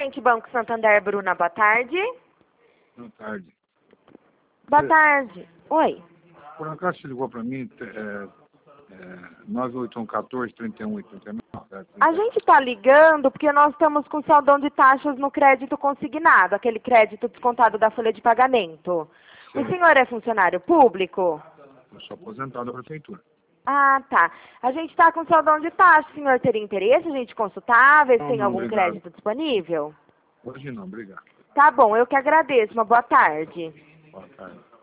Gerente Banco Santander, Bruna, boa tarde. Boa tarde. Boa tarde. Oi. Por acaso você ligou para mim, 98114-3189. A gente está ligando porque nós estamos com saldão de taxas no crédito consignado, aquele crédito descontado da folha de pagamento. Sim. O senhor é funcionário público? Eu sou aposentado da prefeitura. Ah, tá. A gente está com saldão de taxa. O senhor teria interesse? A gente consultar, ver se tem Não, algum obrigado. crédito disponível? Hoje não, obrigado. Tá bom, eu que agradeço. Uma boa tarde. Boa tarde.